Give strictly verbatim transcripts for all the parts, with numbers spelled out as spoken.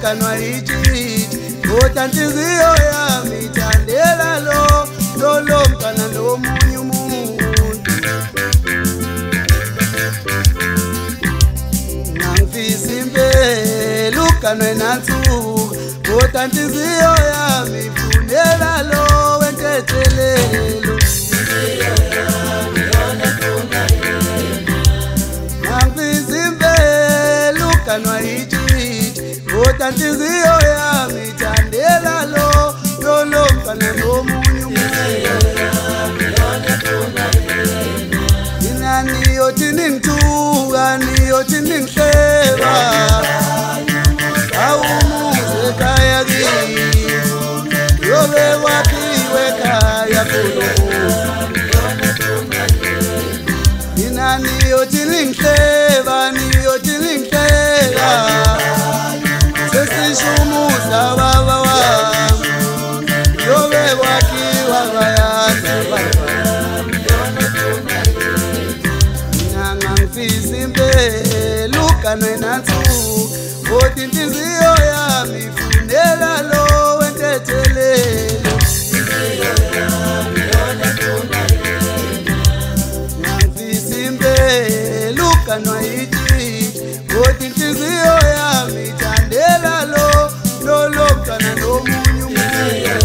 lukanwa yithi kodwa inhliziyo yami ithandela lo lo lo mntwana lomunye umuntu ngangifisa impela uganwe nansuku kodwa inhliziyo yami ifunela lo wentethelelo kanwa yithi kodwa inhliziyo yami ithandela lo lo lo mntwana lomunye umuntu inani yothi ningithuka niyothi ningihleba awumuze ekhaya kimi yobe kwaphiwe ekhaya inani yothi ningihleba niyothi ningihleba sesishumuza baba wami yobe kwakhiwa bayazi ngangifisa impela uganwe nansuku kodwa inhliziyo yami ifunela lo wentethelelo ngangifisa impela uganwa yithi kodwa inhliziyo yami ithandela lo lo lo mntwana lomunye umuntu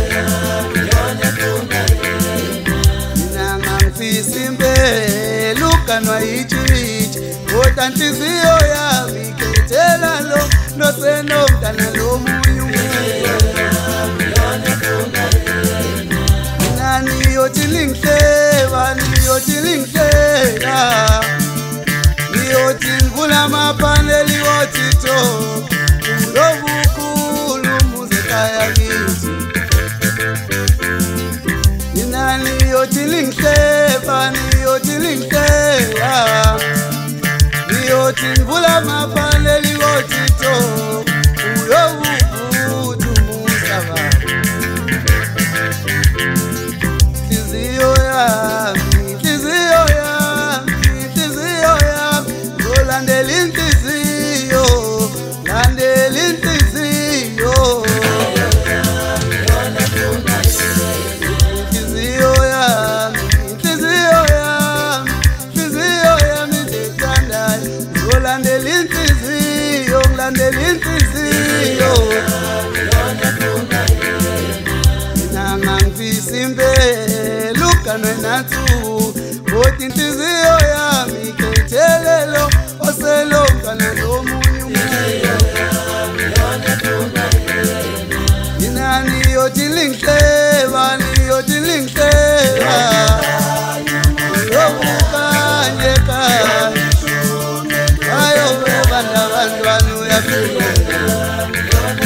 mina ngangifisa impela uganwa yithi kodwa inhliziyo yami ikhethela lo nosenomntwana lomunye umuntu mina niyothi ningihleba niyothi ningihleka niyothi ngivula amapaneli wothi to ulobukhulu umuze ekhaya kithi mina niyothi ningihleba niyothi ningihleka niyothi ngivula amapaneli wothi to ulobukhulu umuze baba inhliziyo yami inhliziyo yami inhliziyo yami ngolandela inhliziyo landela inhliziyo inhliziyo yami inhliziyo yami inhliziyo yami ndithandayo ngolandela inhliziyo ngolandela inhliziyo mina ngangifisa impela uganwe nansuku kodwa inhliziyo yami ikhethelelo oselo mntwana lomunye umuntu mina niyothi ningihleba niyothi ningihleba yobukanye ekhaya ayobe bandabantwana uyafika